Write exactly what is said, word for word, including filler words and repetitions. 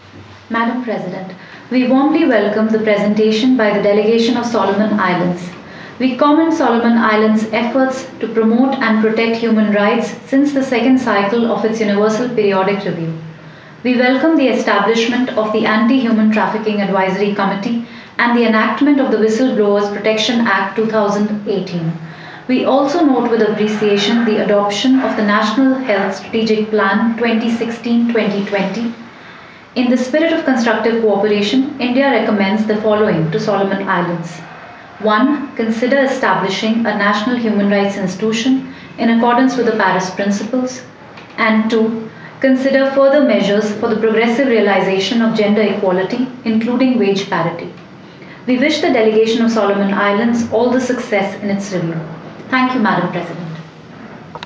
Madam President, we warmly welcome the presentation by the delegation of Solomon Islands. We commend Solomon Islands' efforts to promote and protect human rights since the second cycle of its Universal Periodic Review. We welcome the establishment of the Anti-Human Trafficking Advisory Committee and the enactment of the Whistleblowers Protection Act two thousand eighteen. We also note with appreciation the adoption of the National Health Strategic Plan twenty sixteen to twenty twenty. In the spirit of constructive cooperation, India recommends the following to Solomon Islands. one. Consider establishing a national human rights institution in accordance with the Paris Principles. And two. Consider further measures for the progressive realization of gender equality, including wage parity. We wish the delegation of Solomon Islands all the success in its review. Thank you, Madam President.